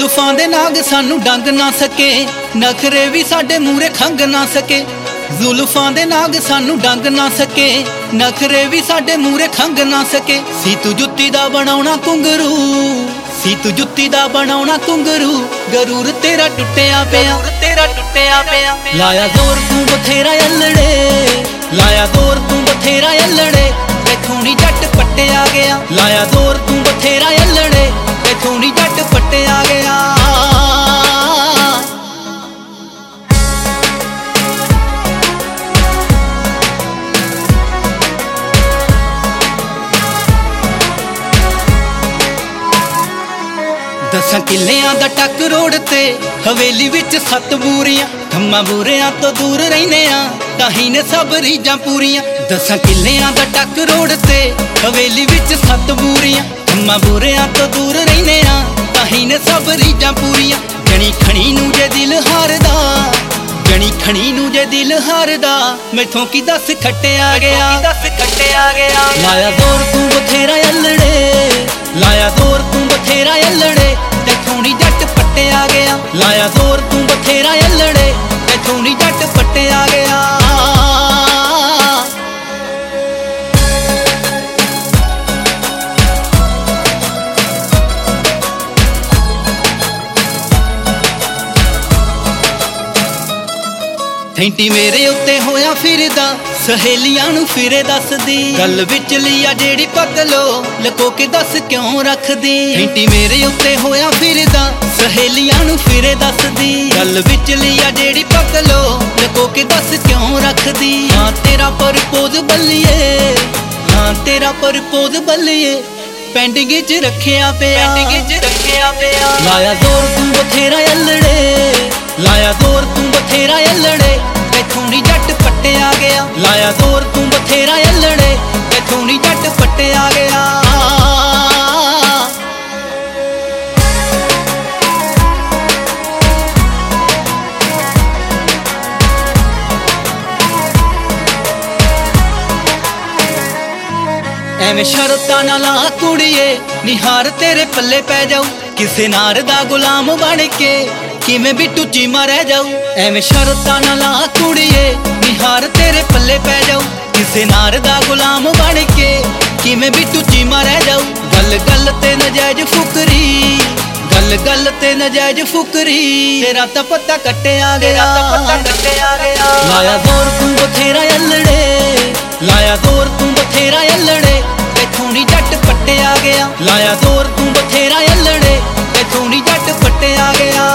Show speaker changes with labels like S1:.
S1: ਜ਼ੁਲਫਾਂ ਦੇ ਨਾਗ ਸਾਨੂੰ ਡੰਗ ਨਾ ਸਕੇ, ਨਖਰੇ ਵੀ ਸਾਡੇ ਮੂਰੇ ਖੰਗ ਨਾ ਸਕੇ। ਜ਼ੁਲਫਾਂ ਦੇ ਨਾਗ ਸਾਨੂੰ ਡੰਗ ਨਾ ਸਕੇ, ਨਖਰੇ ਵੀ ਸਾਡੇ ਮੂਰੇ ਖੰਗ ਨਾ ਸਕੇ। ਸੀ ਤੂੰ ਜੁੱਤੀ ਦਾ ਬਣਾਉਣਾ ਘੁੰਗਰੂ, ਸੀ ਤੂੰ ਜੁੱਤੀ ਦਾ ਬਣਾਉਣਾ ਘੁੰਗਰੂ, ਗਰੂਰ ਤੇਰਾ ਟੁੱਟਿਆ ਪਿਆ, ਤੇਰਾ ਟੁੱਟਿਆ ਪਿਆ। ਲਾਇਆ ਜ਼ੋਰ ਤੂੰ ਬਥੇਰਾ ਅਲੜੇ, ਲਾਇਆ ਜ਼ੋਰ ਤੂੰ ਬਥੇਰਾ ਅਲੜੇ, ਇੱਥੋਂ ਨੀ ਜੱਟ ਪੱਟਿਆ ਗਿਆ। ਲਾਇਆ ਜ਼ੋਰ ਤੂੰ ਬਥੇਰਾ ਅਲੜੇ, ਇੱਥੋਂ ਨੀ ਜੱਟ ਪੱਟਿਆ ਗਿਆ। ਦਸਾਂ ਕਿੱਲਿਆਂ ਦਾ ਟੱਕ ਰੋਡ ਤੇ ਹਵੇਲੀ ਵਿੱਚ 7 ਬੂਰੀਆਂ, ਥੰਮਾਂ ਬੂਰਿਆਂ ਤੋਂ ਦੂਰ ਰਹਿੰਦੇ ਆ, ਤਾਂ ਹੀ ਨੇ ਸਭ ਰੀਝਾਂ ਪੂਰੀਆਂ। ਦਸਾਂ ਕਿੱਲਿਆਂ ਦਾ ਟੱਕ ਰੋਡ ਤੇ ਹਵੇਲੀ ਵਿੱਚ 7 ਬੂਰੀਆਂ, ਥੰਮਾਂ ਬੂਰਿਆਂ ਤੋਂ ਦੂਰ ਰਹਿੰਦੇ ਆ, ਤਾਂ ਹੀ ਨੇ ਸਭ ਰੀਝਾਂ ਪੂਰੀਆਂ। ਜਣੀ ਖਣੀ ਨੂੰ ਜੇ ਦਿਲ ਹਾਰਦਾ, ਜਣੀ ਖਣੀ ਨੂੰ ਜੇ ਦਿਲ ਹਾਰਦਾ, ਮੈਥੋਂ ਕੀ ਦੱਸ ਖੱਟਿਆ ਗਿਆ, ਦੱਸ ਖੱਟਿਆ ਗਿਆ। ਲਾਇਆ ਜ਼ੋਰ ਤੂੰ ਬਥੇਰਾ ਅਲੜੇ, ਲਾਇਆ ਜ਼ੋਰ ਤੂੰ ਬਥੇਰਾ ਅਲੜੇ, ਇੱਥੋਂ ਨੀ ਜੱਟ ਪੱਟਿਆ ਗਿਆ। ਲਾਇਆ ਜ਼ੋਰ ਤੂੰ ਬਥੇਰਾ ਅਲੜੇ, ਇੱਥੋਂ ਨੀ ਜੱਟ ਪੱਟਿਆ ਗਿਆ। ਥੈਂਟੀ ਮੇਰੇ ਉੱਤੇ ਹੋਇਆ ਫਿਰਦਾ, ਸਹੇਲੀਆਂ ਨੂੰ ਫਿਰੇ ਦੱਸਦੀ, ਗੱਲ ਵਿੱਚ ਲਿਆ ਜਿਹੜੀ ਪਤਲੋ ਲਕੋ ਕੇ ਦੱਸ ਕਿਉਂ ਰੱਖਦੀ। ਥੈਂਟੀ ਮੇਰੇ ਉੱਤੇ ਹੋਇਆ ਫਿਰਦਾ, ਸਹੇਲੀਆਂ ਨੂੰ ਫਿਰੇ ਦੱਸਦੀ, ਗੱਲ ਵਿੱਚ ਲਿਆ ਜਿਹੜੀ ਪਤਲੋ ਲਕੋ ਕੇ ਦੱਸ ਕਿਉਂ ਰੱਖਦੀ। ਹਾਂ ਤੇਰਾ ਪਰਪੋਜ਼ ਬੱਲੀਏ, ਹਾਂ ਤੇਰਾ ਪਰਪੋਜ਼ ਬੱਲੀਏ, ਪੈਂਡਿੰਗ 'ਚ ਰੱਖਿਆ ਪਿਆ, ਪੈਂਡਿੰਗ 'ਚ ਰੱਖਿਆ ਪਿਆ। ਲਾਇਆ ਜ਼ੋਰ ਤੂੰ ਬਥੇਰਾ ਅਲੜੇ, ਲਾਇਆ ਜ਼ੋਰ ਤੂੰ ਬਥੇਰਾ ਅਲੜੇ, ਇੱਥੋਂ ਨੀ ਜੱਟ ਪੱਟਿਆ ਗਿਆ। ਲਾਇਆ ਜ਼ੋਰ ਤੂੰ ਬਥੇਰਾ ਅਲੜੇ, ਇੱਥੋਂ ਨੀ ਜੱਟ ਪੱਟਿਆ ਗਿਆ। ਐਵੇਂ ਸ਼ਰਤਾਂ ਨਾ ਲਾ ਕੁੜੀਏ, ਨਿਹਾਰ ਤੇਰੇ ਪੱਲੇ ਪੈ ਜਾਊ, ਕਿਸੇ ਨਾਰ ਦਾ ਗੁਲਾਮ ਬਣ ਕੇ ਕਿਵੇਂ ਬਿੱਟੂ ਚੀਮਾ ਰਹਿ ਜਾਊ। ਐਵੇਂ ਸ਼ਰਤਾਂ ਨਾ ਲਾ ਕੁੜੀਏ, ਨਿਹਾਰ ਤੇਰੇ ਪੱਲੇ ਪੈ ਜਾਊ, ਕਿਸੇ ਨਾਰ ਦਾ ਗੁਲਾਮ ਬਣ ਕੇ ਕਿਵੇਂ ਬਿੱਟੂ ਚੀਮਾ ਰਹਿ ਜਾਊ। ਗੱਲ ਗੱਲ ਤੇ ਨਜਾਇਜ਼ ਫੁਕਰੀ, ਗੱਲ ਗੱਲ ਤੇ ਨਜਾਇਜ਼ ਫੁਕਰੀ, ਤੇਰਾ ਤਾਂ ਪੱਤਾ ਕੱਟਿਆ ਗਿਆ, ਪੱਤਾ ਕੱਟਿਆ ਗਿਆ। ਲਾਇਆ ਜ਼ੋਰ ਤੂੰ ਬਥੇਰਾ ਅਲੜੇ, ਲਾਇਆ ਜ਼ੋਰ ਤੂੰ ਬਥੇਰਾ ਅਲੜੇ, ਇੱਥੋਂ ਨੀ ਜੱਟ ਪੱਟਿਆ ਗਿਆ। ਲਾਇਆ ਜ਼ੋਰ ਤੂੰ ਬਥੇਰਾ ਅਲੜੇ, ਇੱਥੋਂ ਨੀ ਜੱਟ ਪੱਟਿਆ ਗਿਆ।